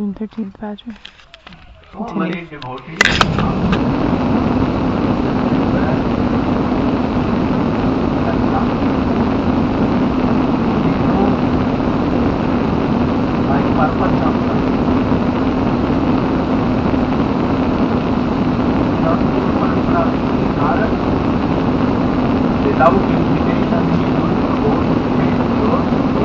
June 13th, Patrick. So many devotees purpose of without invitation he would go to face those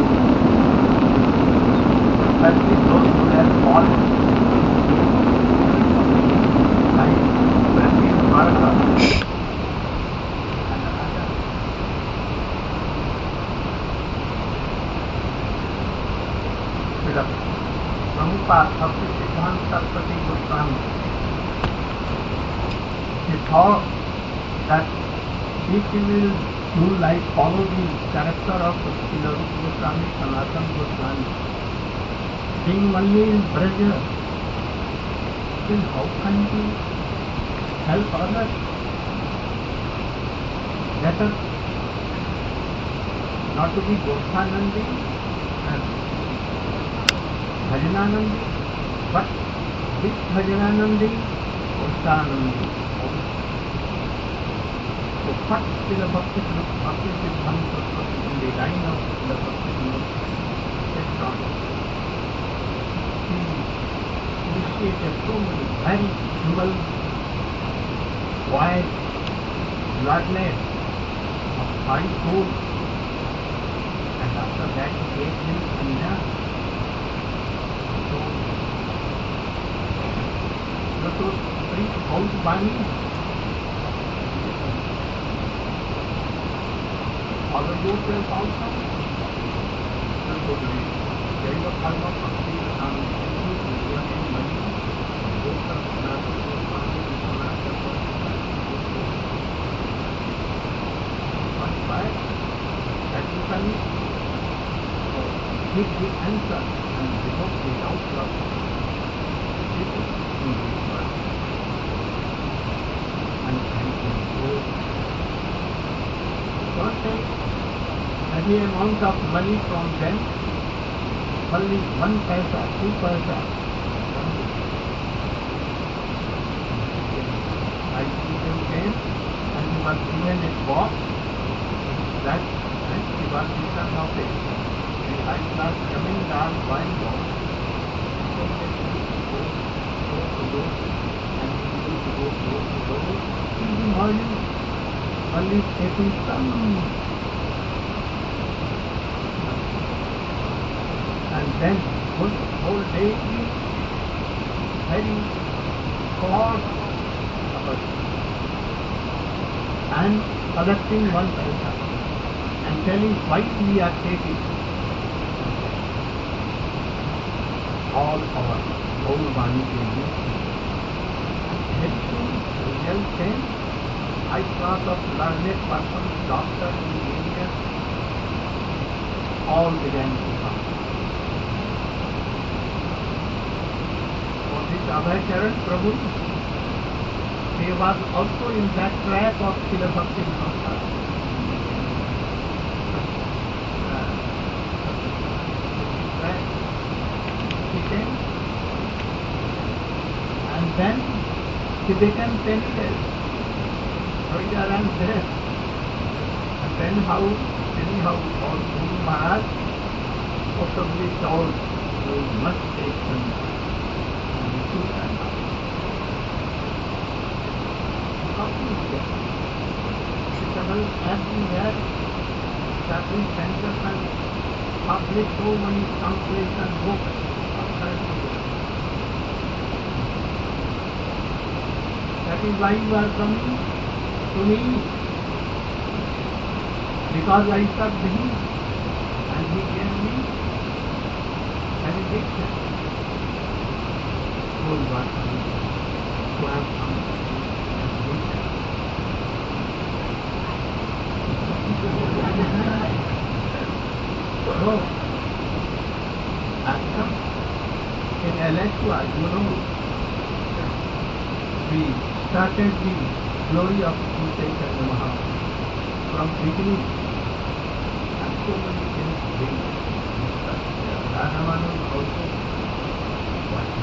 especially those who have fallen like Brahmin Marga and others. Prabhupada Bhakti Siddhanta Saraswati Goswami, he thought that if he will follow the character of Srila Rupa Goswami, Sanatana Goswami, being only in Braja, then how can he help others? Better not to be Goswanandi and Bhajananandi, but with Bhajananandi, Goswanandi. So what Srila Bhakti Siddhanta Saraswati in the line of Srila Bhakti Siddhanta on? He initiated so many very humble, wide bloodlines of 5 souls, and after that he gave him sannyas. So three old Bani, follow yourself also, and go to there is a karma bhakti and money, but by practically give the answer and remove the doubt of people in this world. And don't take any amount of money from them, only 1 paisa, 2 paisa. I see them came and he was given a box that and he was written of it. The high class coming down wine box. So they used to go to door and he used to go to door. In the morning, only taking some, and then whole day very hot and collecting 1 paisa and telling why we are taking all our whole Vani to you. Very soon result came. High class of learned persons, doctors, engineers, all began to come. For this Abhay Charan Prabhu, he was also in that trap of Srila Bhakti Siddhanta. He came and then he became penniless. Here and there. And then anyhow, all Guru Maharaj possibly told you must take them and you should and how to get suitable everywhere, certain centers and publish so many pamphlets and books outside the world. That is why you are coming to me, because I served him and he gave me benediction. Whole what to have some benediction. So, ashram in Alachua, we started the glory of Sri Chaitanya Mahaprabhu from beginning, and so many things being discussed. Radhamanand also was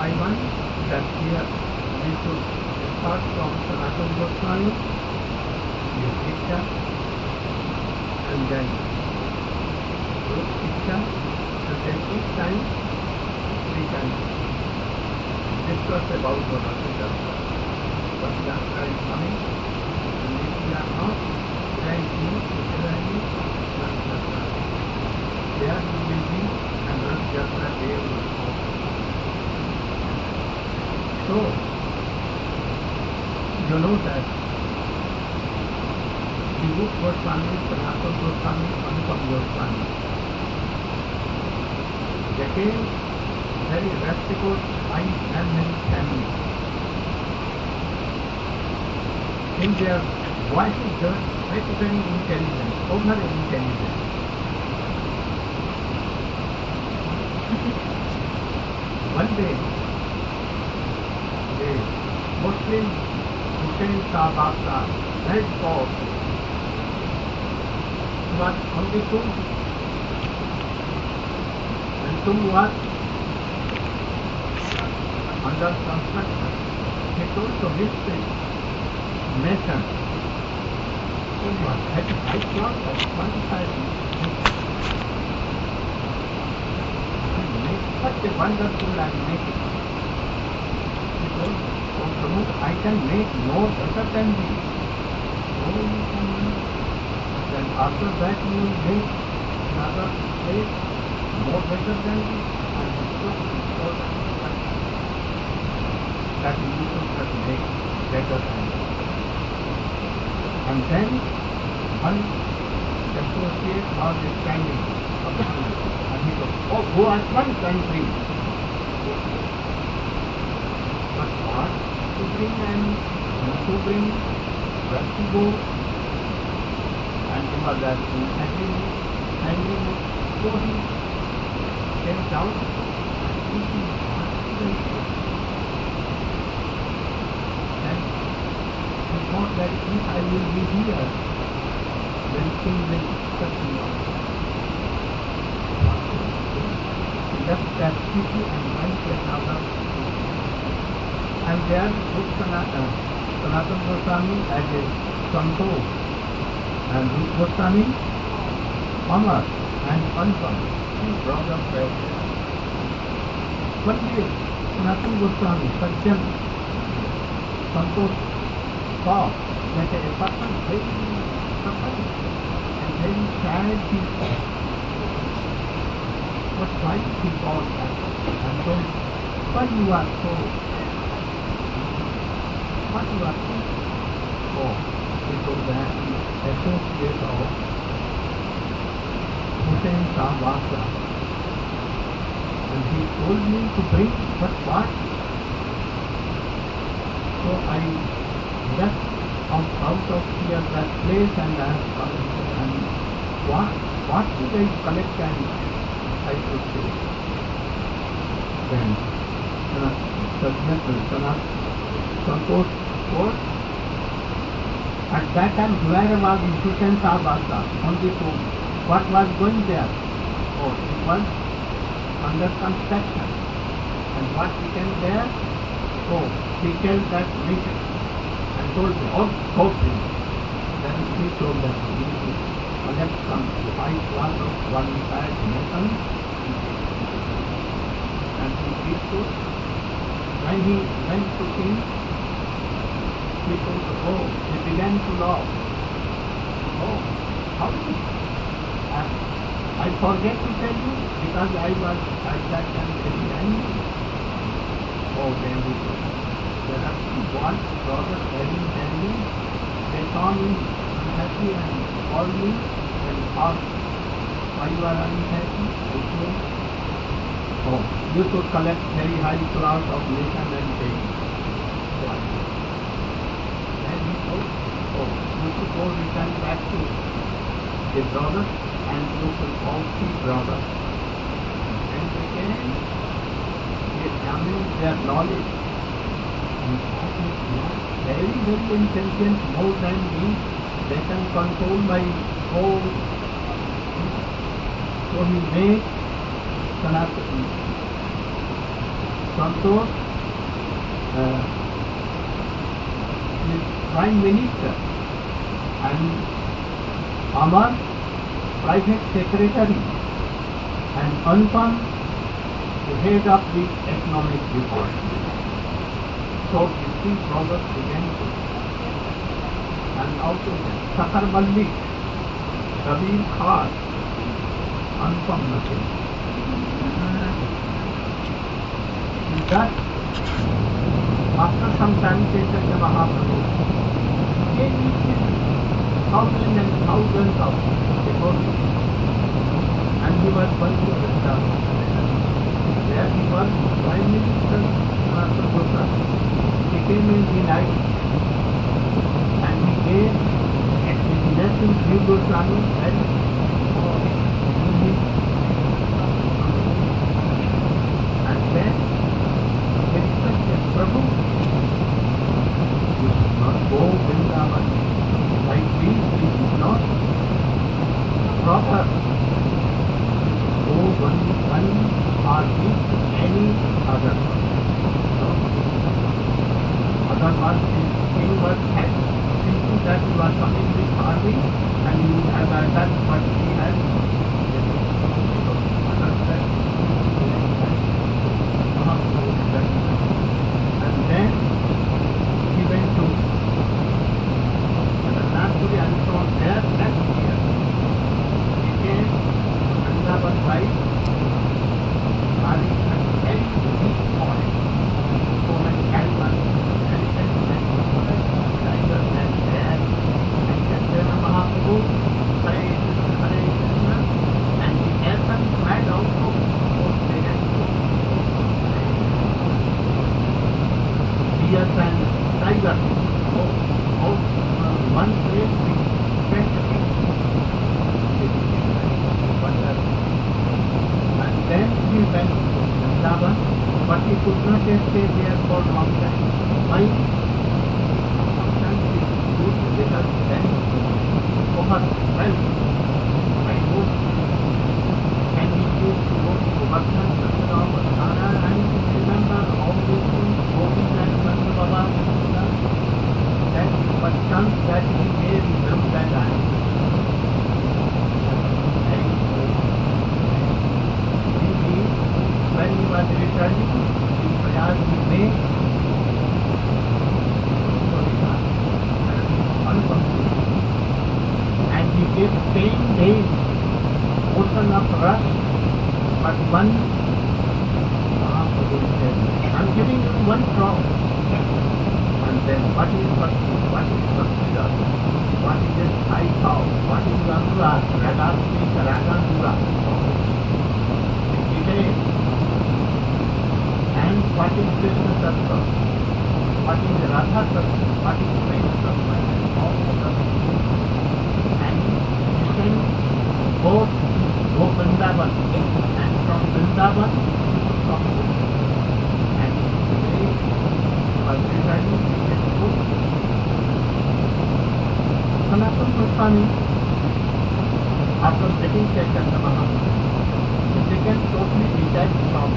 by one, that here we should start from Sanatana Goswami, your picture, and then group picture, and then each time we can discuss about what Shastra. What Shastra is coming, and if we are not, then you, literally, not Shastra. There you will be, and not Shastra, there will be. So, you know that the book Goswami, Sanatana Goswami, Anupam Goswami, they came very reputable high Brahmin family. In their voices, they were very intelligent, over intelligent. One day, the Muslim Hussain Shah Baqla, very powerful, was on the tomb. And tomb was under construction. He told to visit nation. Tomb was at high floor of 25 feet. Make such a wonderful and make it. He told, oh Prabhu, I can make more better than these. Oh, you can make. Then after that you will make another place more better than this. And he took that you should make better than this. And then one associate was standing up and he said, oh, go at once and bring. But what to bring and not to bring, where to go? And he was asking angry. So he came down and thinking, what should I do? And he thought that if I will be here, then things will cut me off. He left that city and went to another city. And there took Sanatana Goswami as a Santosh, and Rupa Goswami, Amar, and Anupam, two brothers were there. One day, Sanatana Goswami, Sajjan, Santosh, saw that a person very suffering and very sad he was. But why he called that and told, why you are so, what you are so, oh, he told that he associate of Hussain Shah Baqla. And he told me to bring, but what? So I left out of here that place and asked and what should I collect and I should say. Then Santosh told, at that time where was Hussain Shah Baqla on the tomb? What was going there? Oh, it was under construction. And what became there? Oh, he killed that mission and told me, oh, go please. Then he told them, you need to collect some 5 cloth of one side nation. And he did so. When he went to king, he told, oh, he began to laugh. Oh, how is it? I forget to tell you because I was at that time very angry. Oh, then he told, there are 2 brothers very angry. They saw me unhappy and called me and asked, why you are unhappy? I told, oh, you should collect very high class of nation and pay. Why? Then he told, oh, you should go return back to the brothers and you should all 3 brothers. And again, he examined their knowledge. And very, very intelligent, more than me. They can control my whole. So he made Sanatana Santosh, his Prime Minister, and Amar, Private Secretary, and Anupam, the head of the economic department. So the three brothers began to, and also Sakhar Malik, Kabir Khan, Anupam Nakin. That after some time Chaitanya Mahaprabhu gave his thousands and thousands of devotees, and he was going to Vrindavan. There he was Prime Minister Master Goswami. He came in the night and he gave his lesson to Goswami and then he requested Prabhu, you should not go Vrindavan. Like this, it is not proper. Go one or with any other one. No? Otherwise, this king was thinking that you are coming with army and you have done what he has. And then he went to Nagpuri, and from there next year he came Vrindavan by carrying a very big oil, so many animals, elephants and tigers and bears, and Chaitanya Mahaprabhu prayed Hare Krishna, and the elephant cried also, began to deers and tigers. One place we spent a week. And then he went to Vrindavan, but he could not stay there for a long time. Why? Sometimes it is good because then overwhelmed by mood. And he used to go to Govardhan, Sattara, Vardhana, and remember all these things, Govind and Nanda Baba, that but chance that he may remember that I when he was returning to Prayag, he made and he gave 10 days ocean of rush, but one I'm giving you one crop. And then what is Bhakti, what is Bhakti, what is this high cow, what is Anura, Radha-Sri, Radha-Nura, and what is Krishna Tattva, what is Radha Tattva, what is Prema Tattva, and all of them. And you can go Vrindavan, and from Vrindavan you will come to, and today was returning to his book. Sanatana Goswami, after getting Chaitanya Mahaprabhu, he became totally detached from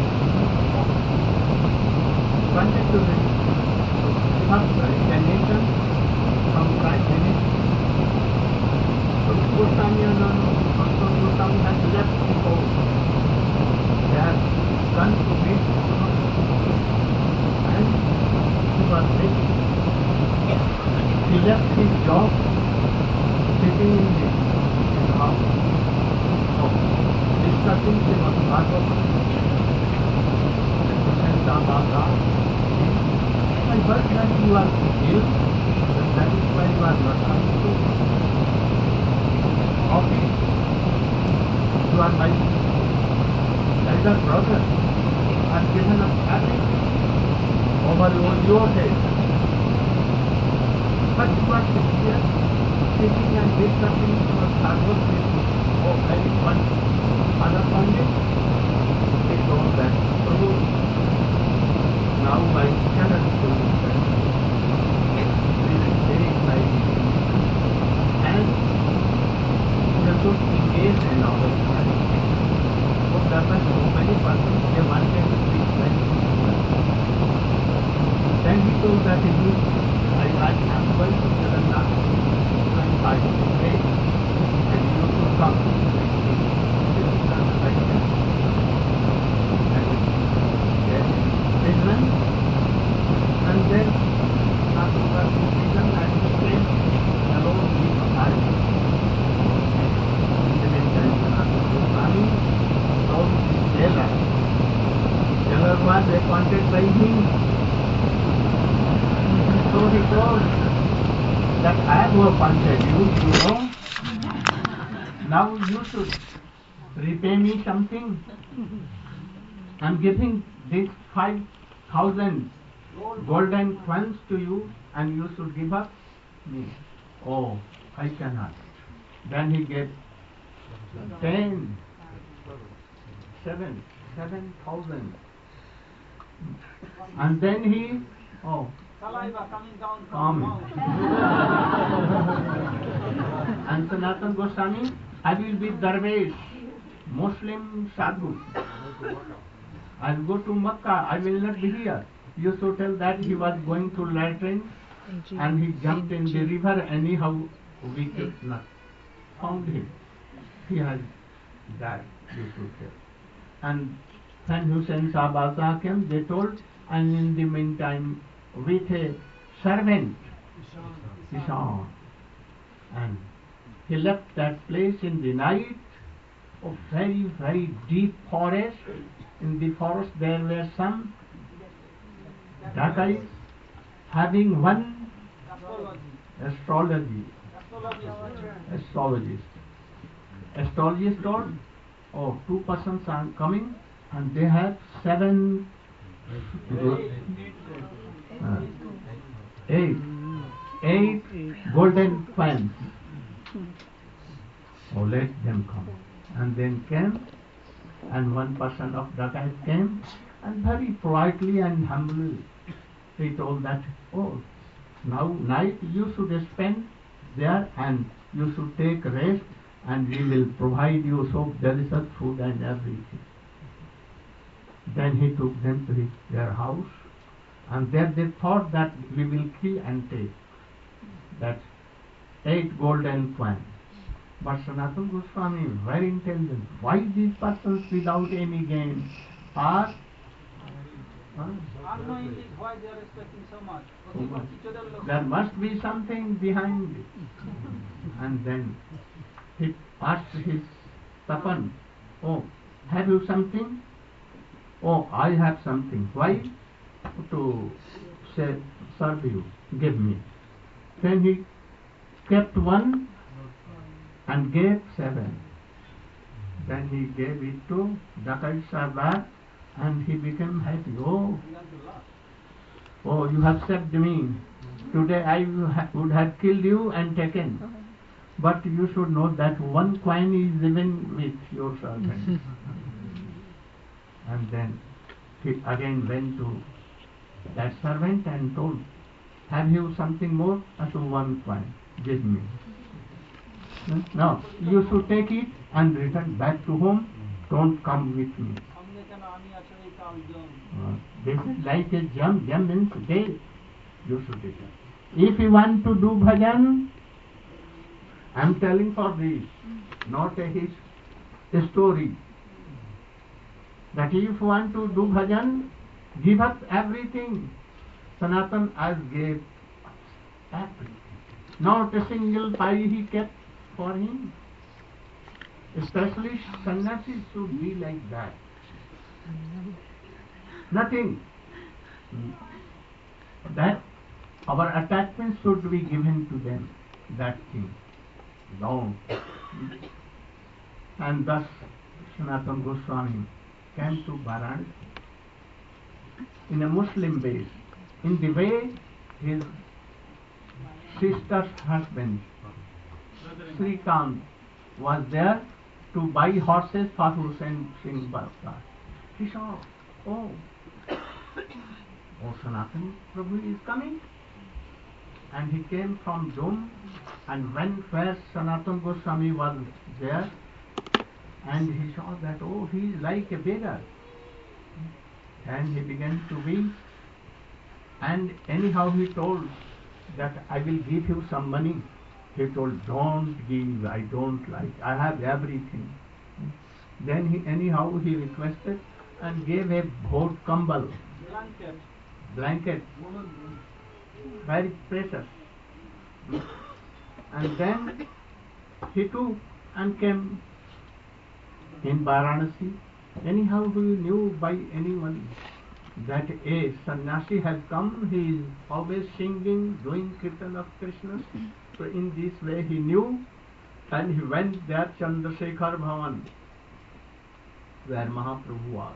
wanted to have resignation from Prime Minister. So Goswami and Goswami has left the post. They have gone to meet and he was ready. He left his job sitting in his house. So discussing Srimad Bhagavatam. I heard that you are ill, and that is why you are not coming to office. You are my elder brother. I have given up everything over your head. But you are here sitting and discussing your Bhagavatam or very one other Pandit. They told that, Prabhu, now I cannot do that. We will take my and we should engage in our study. So there were so many persons, they wanted to speak many people. Then he told that I am going to Jagannath 25 days and you should come. This is not the right thing. And vision, and then after that vision and he came alone with Hari. In the meantime, Sanatana Goswami told his jailer. Jailer was appointed by him. So he told that I have appointed you know. Now you should repay me something. I'm giving these 5,000 golden coins to you and you should give up me. Oh, I cannot. Then he gave 7,000. And then he, Saliva coming down from Come. the mouth. And Sanatana Goswami, I will be Darvesh, Muslim Sadhu. I will go to Makkah, I will not be here. You should tell that he was going to latrine and he jumped in the river, anyhow we could not found him. He has died, you should tell. And when Hussain Shah came, they told, and in the meantime, with a servant, Ishan, and he left that place in the night of very, very deep forest. In the forest there were some dacoits having one astrologist. Astrologist told, two persons are coming and they have 8 golden coins. Let them come. And then came, and one person of dacoit came, and very politely and humbly he told that, now night you should spend there and you should take rest and we will provide you so delicious food and everything. Then he took them to their house, and there they thought that we will kill and take that 8 golden coins. But Sanatana Goswami, very intelligent, why these persons without any gain are Unknowingly, why they are expecting so much? so much? There must be something behind it. And then he asked his Tapan, have you something? I have something. Why? To serve you. Give me. Then he kept one and gave 7. Then he gave it to Dacoit Sardar and he became happy. You have saved me. Today I would have killed you and taken. But you should know that 1 coin is even with your servant. And then he again went to that servant and told, have you something more? I said, 1 coin. Give me. Now, you should take it and return back to home. Don't come with me. This is like a jam. Jam means day. You should return. If you want to do bhajan, I am telling for this, not his story. That if you want to do bhajan, give up everything. Sanatan as gave everything. Not a single pie he kept for him. Especially sannyasis should be like that. Nothing. That our attachment should be given to them. That thing. Long. And thus Sanatana Goswami came to Varanasi in a Muslim base. In the way his sister's husband Srikant was there to buy horses for Hussain Singh Bharkar. He saw, Sanatana Prabhu is coming. And he came from Dum and went where Sanatana Goswami was there, and he saw that, he is like a beggar. and he began to weep. And anyhow he told that I will give you some money. He told, don't give, I don't like, I have everything. Then anyhow he requested and gave a bhot kambal, blanket, very precious. And then he took and came in Varanasi. Anyhow he knew by anyone that a sannyasi has come. He is always singing, doing kirtan of Krishna. So in this way he knew, and he went there, Chandrasekhar Bhavan, where Mahaprabhu was.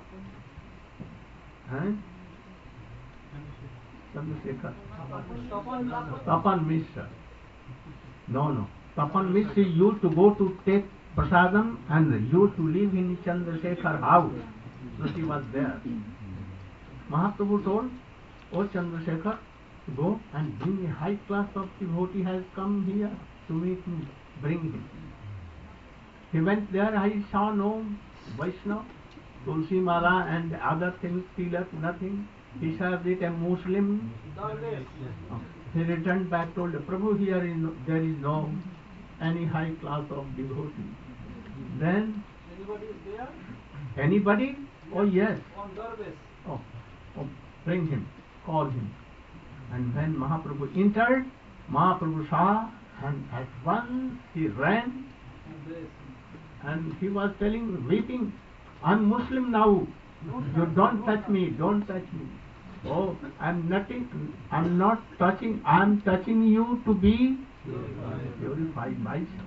Chandrasekhar. Tapan Mishra. No. Tapan Mishra used to go to take prasadam and used to live in Chandrasekhar house. So he was there. Mahaprabhu told, O Chandrasekhar, go and bring a high class of devotee has come here to meet me. Bring him. He went there. I saw no Vaishnava, Tulsi Mala and other things, tilak, nothing. He said it a Muslim. He returned back, told Prabhu, here there is no any high class of devotee. Then Anybody is there? anybody? Oh yes. On Darvesh. Oh, bring him, call him. And when Mahaprabhu entered, Mahaprabhu saw, and at once he ran, and he was telling, weeping, I'm Muslim now. You don't touch me, don't touch me. Oh, I'm not touching, I'm touching you to be purified myself.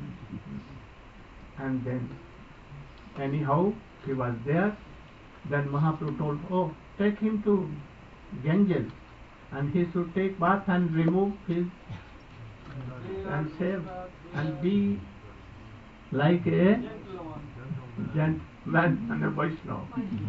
And then, anyhow, he was there. Then Mahaprabhu told, oh, take him to Ganges, and he should take bath and remove his, and shave, and be like a gentleman and a Vaishnava.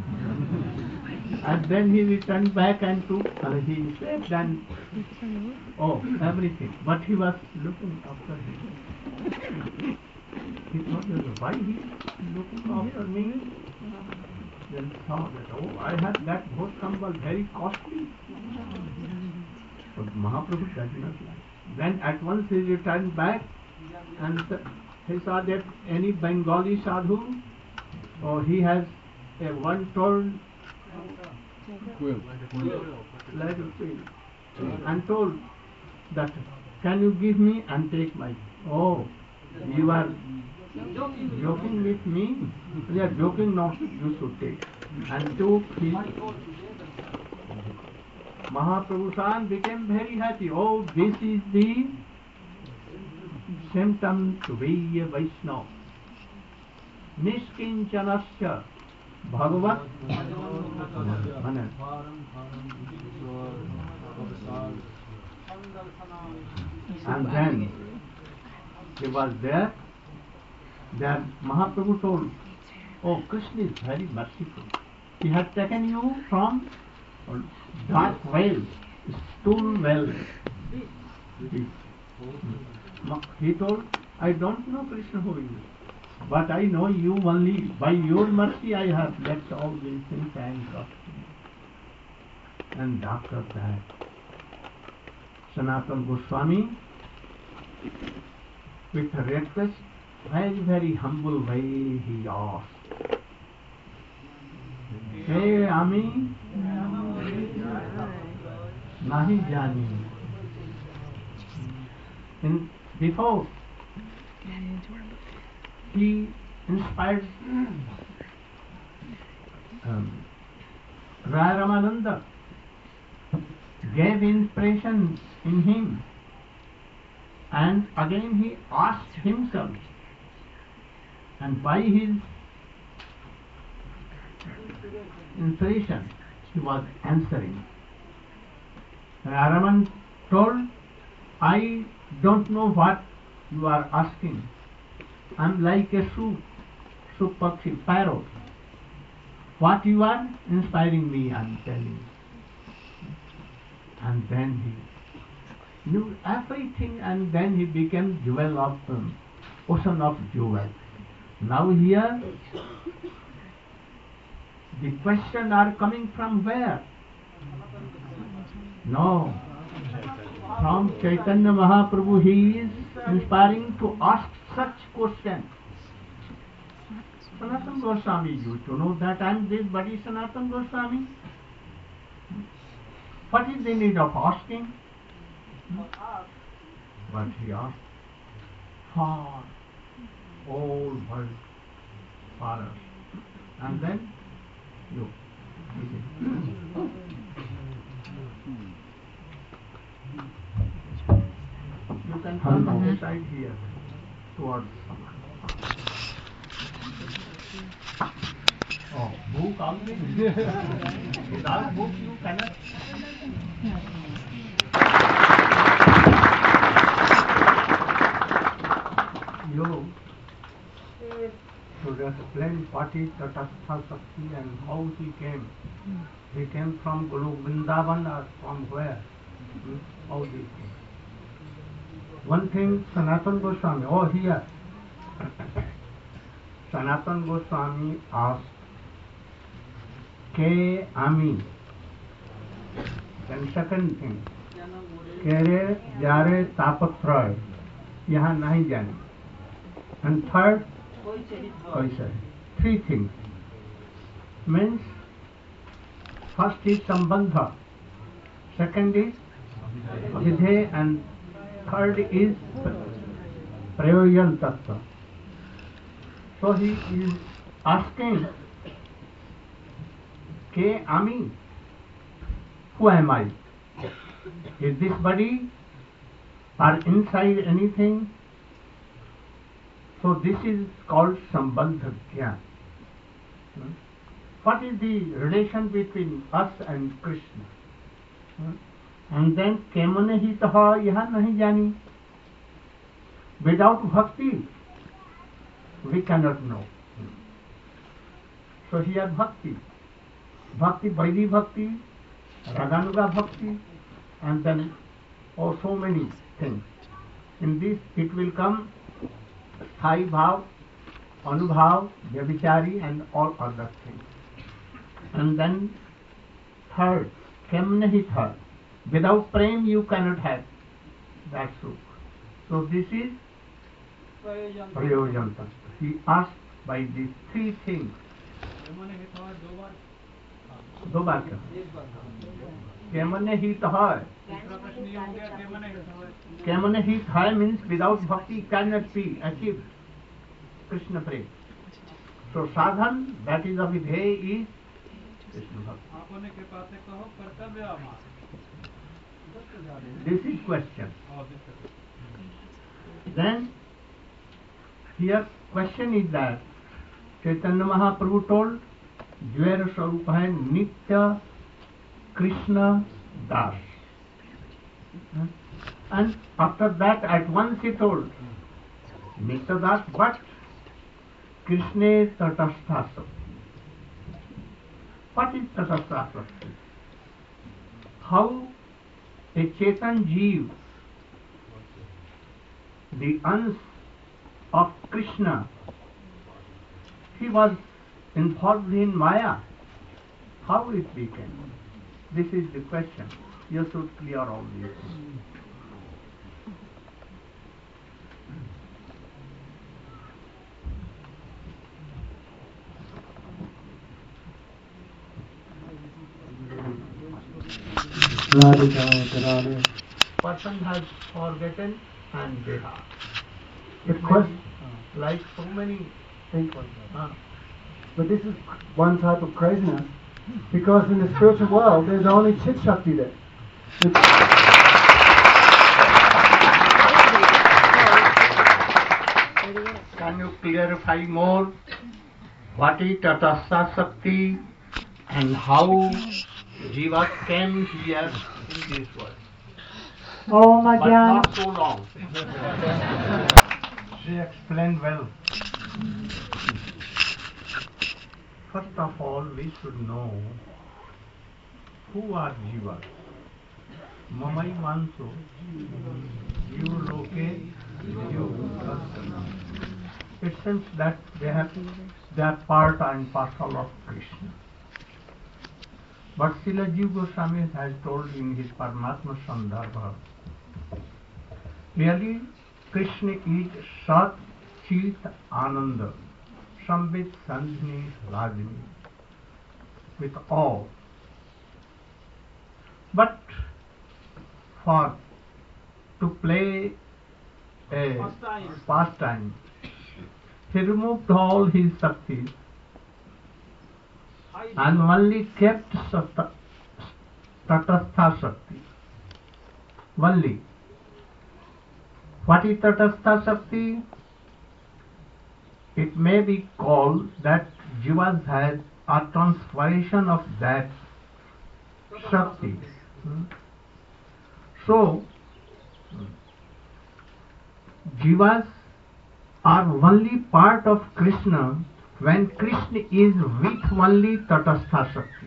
And then he returned back and took, he shaved and, everything. But he was looking after him. He thought, why he is looking after me? Then saw that, I have that bhot kambal, very costly. But Mahaprabhu does not like. Then at once he returned back, and he saw that any Bengali sadhu, he has a one-told Quill. like a quill, and told that, can you give me and take my, you are joking with me? You are joking, no, you should take. And took his, Mahaprabhu San became very happy. Oh, this is the symptom to be a Vaishnava. Niskinchanasya Bhagavat And then he was there. Then Mahaprabhu told, oh, Krishna is very merciful. He has taken you from dark well, stool well. He told, I don't know Krishna who is, but I know you only. By your mercy I have left all these things and got you. And after that, Sanatana Goswami, with a request, very, very humble way, he asked, Hey Ami, Nahi Jani. Before he inspired Rai Ramananda, gave inspiration in him, and again he asked himself, and by his inspiration he was answering. Raman told, I don't know what you are asking. I'm like a supakshi, parrot. What you are inspiring me, I'm telling you. And then he knew everything, and then he became jewel of ocean of jewel. Now here The question are coming from where? No. From Chaitanya Mahaprabhu, he is inspiring to ask such questions. Sanatana Goswami used to know that I am this body Sanatana Goswami. What is the need of asking? But he asked far, all world for us. And then, look, you can come on the side here, towards oh, book only. Without book you cannot. You should explain what is Tatastha Shakti and how he came. He came from Guru Vrindavan or from where? How he came. One thing Sanatana Goswami, oh here. Sanatana Goswami asked, Ke Ami. Then second thing, Kere Jare Tapatroy, Yaha Nahi Jani. And third, Kaise. Three things. Means, first is Sambandha, second is Vidhe, and third is Prayojan Tattva. So he is asking, Ke Ami, who am I? Is this body or inside anything? So this is called Sambandha Jnana. What is the relation between us and Krishna? And then Kemane hi taha yaha nahi jani. Without bhakti, we cannot know. So here bhakti. Bhakti, Vaidhi bhakti, Raganuga bhakti, and then so many things. In this it will come Sthai Bhav, Anubhav, Vyabhichari, and all other things. And then third, Kemnahi third. Without prem you cannot have that sukh. So this is Prayojan Tattva. He asked by these three things. दो बार क्या केमने हित है केमने हित है means without bhakti cannot be achieved Krishna prem. So sadhan, that is avidheya, is Krishna bhakti. This is question. Then here question is that Chaitanya Mahaprabhu told Jvaira Swarup hai Nitya Krishna Das. And after that at once he told Nitya Das, but Krishna Tatastha Shakti. What is Tatastha Shakti? How a Chetan Jeev, the ansh of Krishna, he was involved in Maya. How it became? This is the question. You should clear all these things. Person has forgotten and they are. Of course, Like so many things. But this is one type of craziness, because in the spiritual world there's only Chit Shakti there. Can you clarify more what is Tatastha Shakti and how Jiva came here in this world? Oh my But God. not so long. She explained well. First of all, we should know who are Jivas. Mamai Manso, Jiva Loke, Jiva. It seems that they are part and parcel of Krishna. But Srila Jiva Goswami has told in his Paramatma Sandarbha, really Krishna is Sat Chit Ananda, Sambit Sandhini Rajini, with all. But for to play a pastime, he removed all his Shaktis and only kept Tatastha Shakti. Only. What is Tatastha Shakti? It may be called that Jivas had a transformation of that Shakti. So, Jivas are only part of Krishna when Krishna is with only Tatastha Shakti.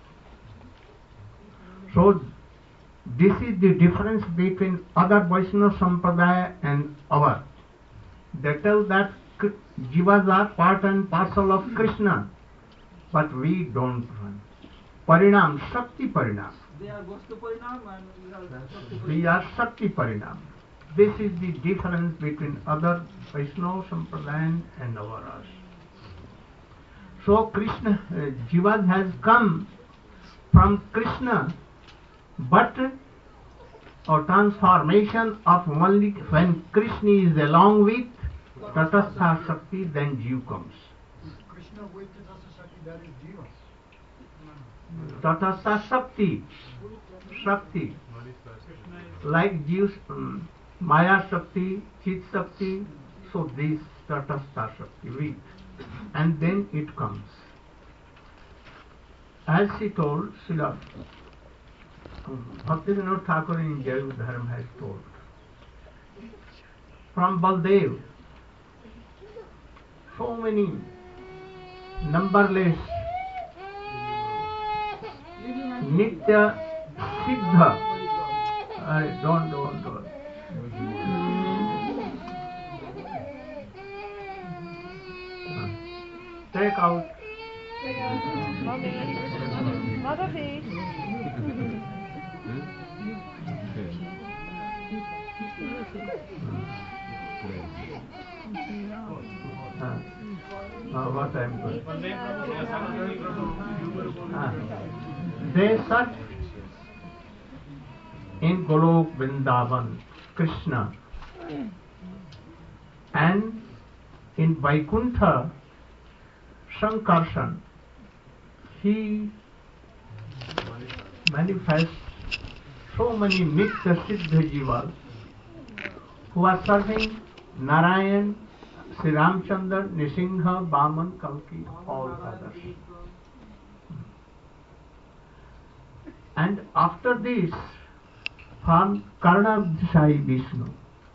So, this is the difference between other Vaishnava Sampradaya and our. They tell that Jivas are part and parcel of Krishna, but we don't. Parinam, Shakti Parinam. They are Vastu Parinam and We are Shakti Parinam. This is the difference between other Vaishnava Sampradaya and ours. So Krishna, Jivas has come from Krishna, but a transformation of only when Krishna is along with Tatastha Shakti, then Jiva comes. Krishna with Tatastha Shakti, that is Jiva. Tatastha Shakti, Shakti, like Jiv's Maya Shakti, Chit Shakti, so this Tatastha Shakti with, and then it comes. As she told, Srila Bhaktivinoda Thakur in Jaya Dharma has told, from Baldev, so many numberless Nitya Siddha. Don't. Take out. Mother, please. What I am going. They search in Golok Vrindavan, Krishna, and in Vaikuntha, Sankarshan, he manifests so many Nitya Siddha Jivas who are serving Narayan, Sri Ramchandra, Nisingha, Vaman, Kalki, all others. And after this, from Karnavdhishai Vishnu,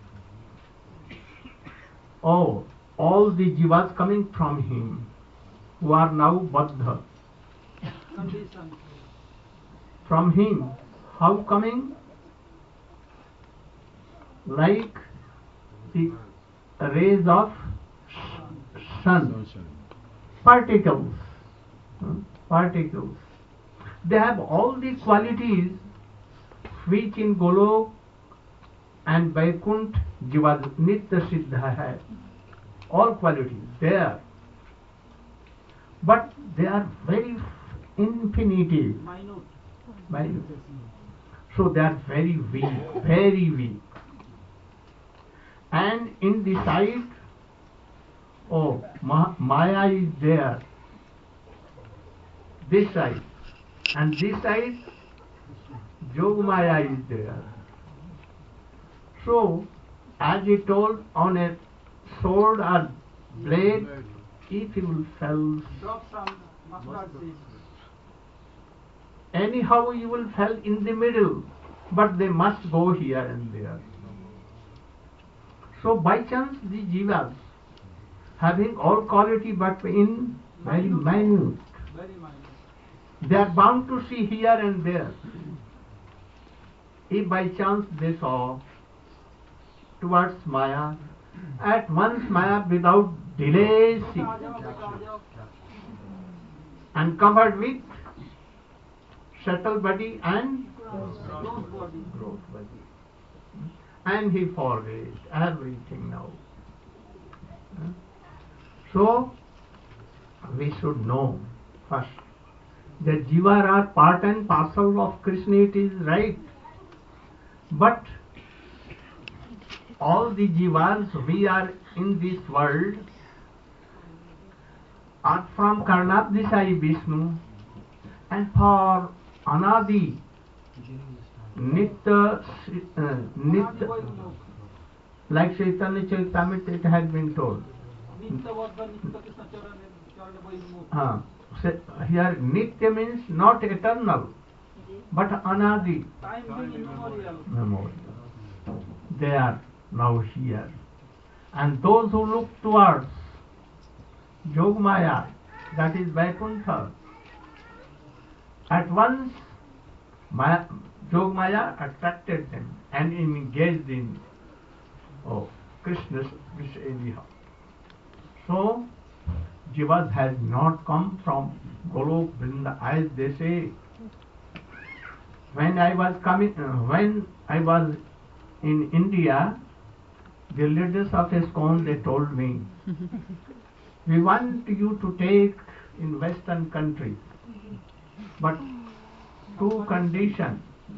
all the Jivas coming from him, who are now Baddha, condition. from him, how coming? Like the rays of sun, particles. They have all the qualities which in Golok and Vaikunt Jivas Nitya Siddha have. All qualities there. But they are very infinitive. Minute. So they are very weak. And in the side, Maya is there. This side. And this side, Jog Maya is there. So, as he told, on a sword or blade, if you fell, Drop some mustard seeds. anyhow you will fall in the middle, but they must go here and there. So by chance the jivas, having all quality but in very minute, Very minute. they are bound to see here and there. If by chance they saw towards Maya, at once Maya without delay she and covered with subtle body and Gross body. gross body. And he forgets everything now. So, we should know first that Jiva are part and parcel of Krishna, it is right. But all the Jivas we are in this world are from Karnadisai Vishnu, and for Anadi Nitya, like Chaitanya Charitamrita it has been told. Here Nitya means not eternal, but Anadi, Time being immemorial. memorial. They are now here. And those who look towards Yogmaya, that is Vaikuntha, at once Yogmaya attracted them and engaged in Krishna's Vishnu. So, Jivas has not come from Golok Vrinda, as they say. When I was in India, the leaders of ISKCON, they told me, we want you to take in Western countries, but two conditions.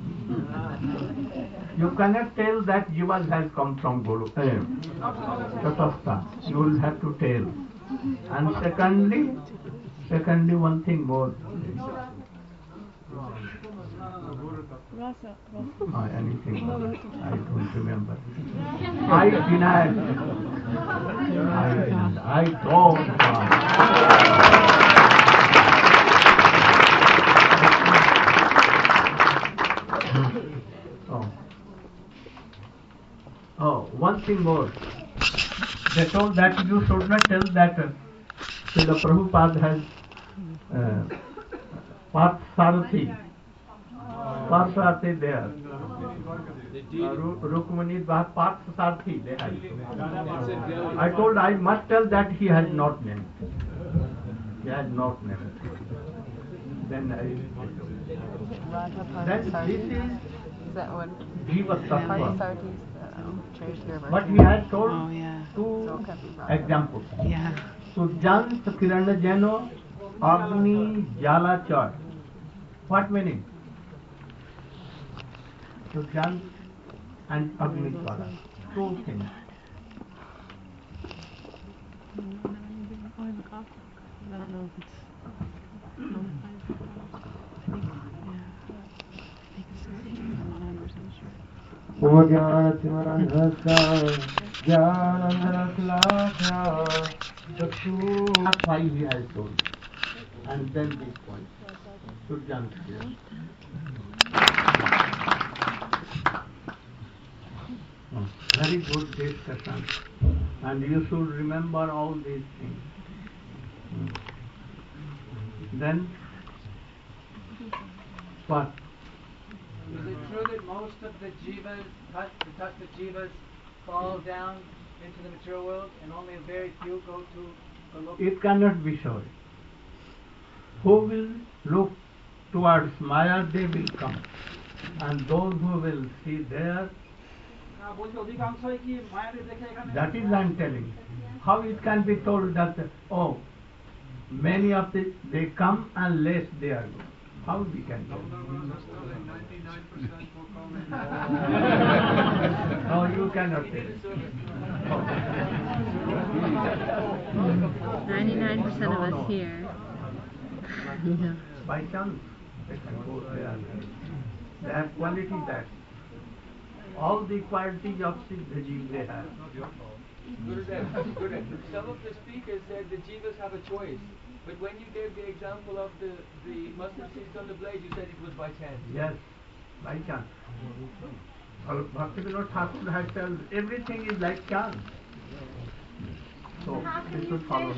You cannot tell that Jivas has come from Golok, Tatastha. You will have to tell. And secondly, one thing more. Anything, I don't remember. I denied. I don't. One thing more. They told that you should not tell that Srila Prabhupada has Parthasarathi. Parthasarathi there. Rukmani Parthasarathi they have. I told I must tell that he has not named. He has not named. Then this is that one? Jiva Tattva. Parthasarathi. But he has told two So examples. yeah. Sujant Kirana Jano Agni Jala Char. What meaning? Sujant and Agni Jala. Two things. That's why he has told. And then this point. Sujant here. Very good discussion. And you should remember all these things. Then, what? Is it true that most of the jivas, the jivas, fall down into the material world and only a very few go to Golok? It cannot be so. Who will look towards Maya, they will come. And those who will see there, that is I am telling. How it can be told that, many of they come and less they are go. How we can tell? No, you cannot tell. 99% of us here. By chance, they can go there. They have quality that. All the qualities of Siddhaji they have. Gurudev, some of the speakers said the jivas have a choice. But when you gave the example of the mustard seeds on the blade, you said it was by chance. Yes, by chance. Bhaktivinoda Thakur has told everything is like chance. So this should follow.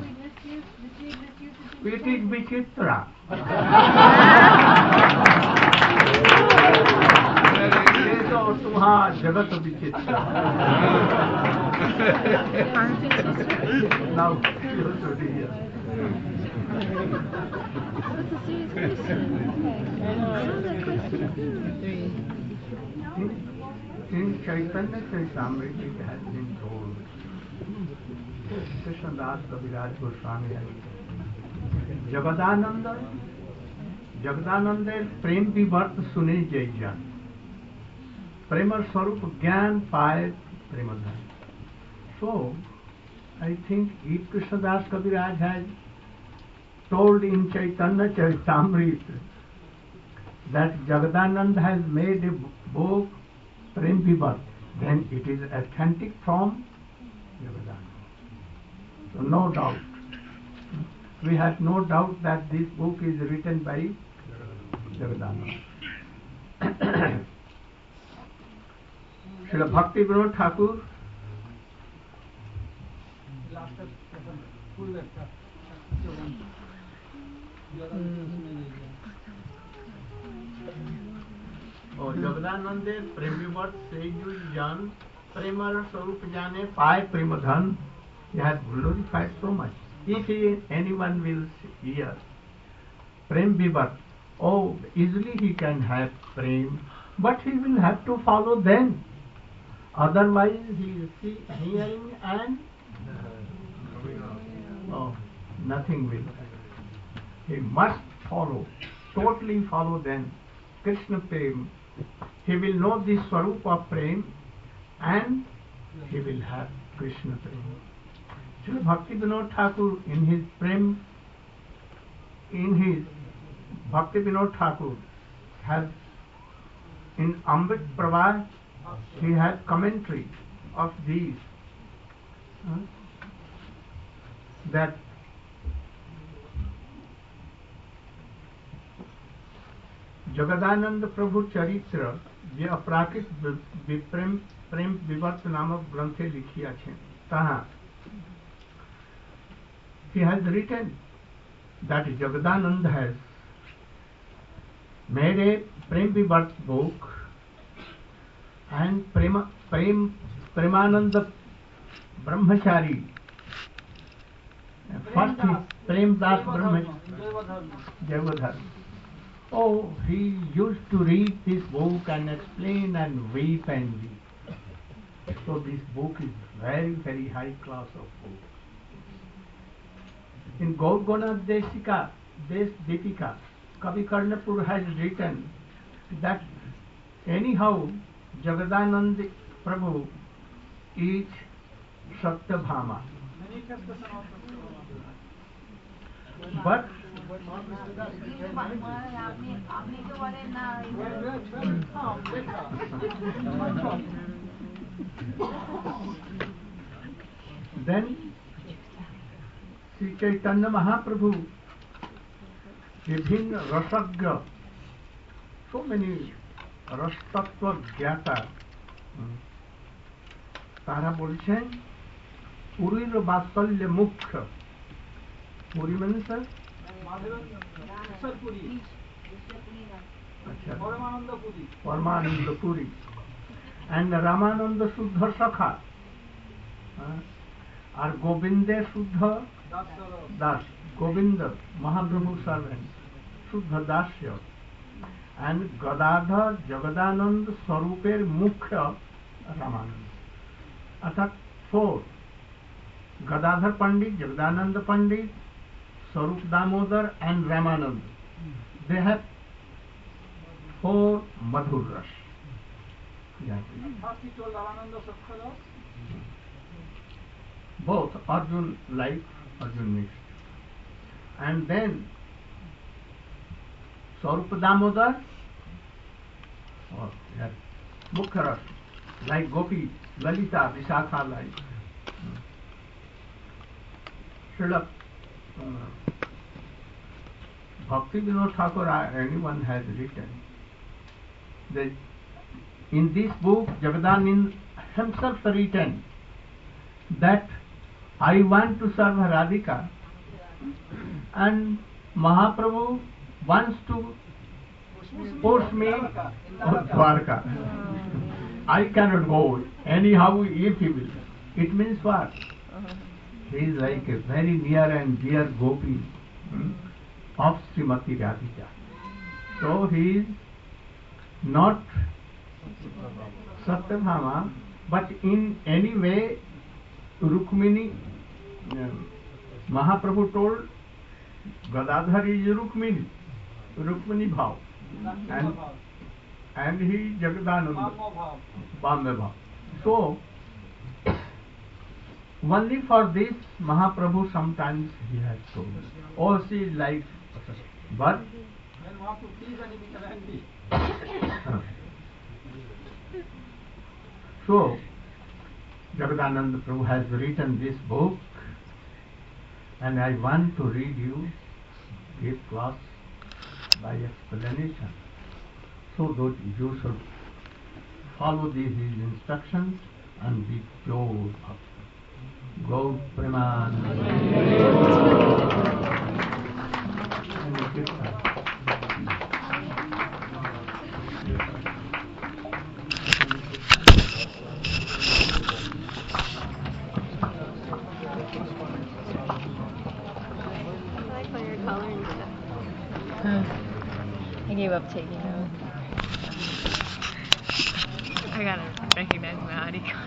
It is Vichitra. Jagat Vichitra. Now you should hear. What's the series In Chaitanya Charitamrita it has been told, Krishnadas Kaviraj Goswami has said, Jagadananda's prem vivarta sune jaijan, premar sarup gyan paye premadhan. So, I think if Krishnadas Kaviraj has told in Chaitanya Charitamrita that Jagadananda has made a book Prem Vivat, then it is authentic from Jagadananda. So no doubt. We have no doubt that this book is written by Jagadananda. Srila Bhakti Vinod Thakur Jagadananda Premvivat Seju Jan Premar Sarup Jane Pai Premadhan. He has glorified so much. If anyone will hear Prem Vivat, easily he can have Prem, but he will have to follow them. Otherwise he is hearing and nothing will. He must follow, totally follow them. Krishna Prem. He will know the Swarup of Prem and he will have Krishna Prem. Srila Bhakti Vinod Thakur Bhakti Vinod Thakur has in Amrit Pravah, he has commentary of these that Jagdanand प्रभु चरित्र जे अपराकित प्रेम विवर्त नामक ग्रंथे लिखिया छे तहा he has written that Jagadananda has made a Prem Vivat book and Premananda Brahmachari first Prem Das Brahmachari Javadhar. He used to read this book and explain and weep and weep. So this book is very, very high class of book. In Gaurgona Desika, Deepika, Kavi Karnapur has written that anyhow Jagadananda Prabhu is Satyabhama. But then Sri Chaitanya Mahaprabhu, Vibhin Rasagya, so many Rastattva Gyata, তারা বলছেন পুরীর বাৎসল্য মুখ্য. Puri means sir? Paramananda Puri. And Ramananda Suddha Sakha. Or Govinda Suddha Das. Govinda, Mahaprabhu servant. Suddha Dasya. And Gadadhar Jagadananda Saruper Mukhya Ramananda. Arthat 4. Gadadhar Pandit, Jagadananda Pandit, Sarup Damodar and Ramananda. They have 4 Madhur Ras. First he told Ramananda Sakhadas. Both Arjun like, Arjun mixed. And then Sarup Damodar, Mukhya Ras, like Gopi, Lalita, Vishakha like. Srila Bhakti Vinod Thakur, anyone has written that in this book Jagadananda himself written that I want to serve Radhika and Mahaprabhu wants to push me to Dwarka. I cannot go anyhow if he will. It means what? He is like a very near and dear gopi. of Srimati Radhika. So he is not Satyabhama, but in any way Rukmini, Mahaprabhu told Gadadhar is Rukmini Bhav, and he is Jagadananda, Bambe Bhav. So only for this Mahaprabhu sometimes he has told, oh, she is like, but so Jagadananda Prabhu has written this book, and I want to read you this class by explanation, so that you should follow his instructions and be pure. Go I gave up taking notes. I gotta recognize my audio.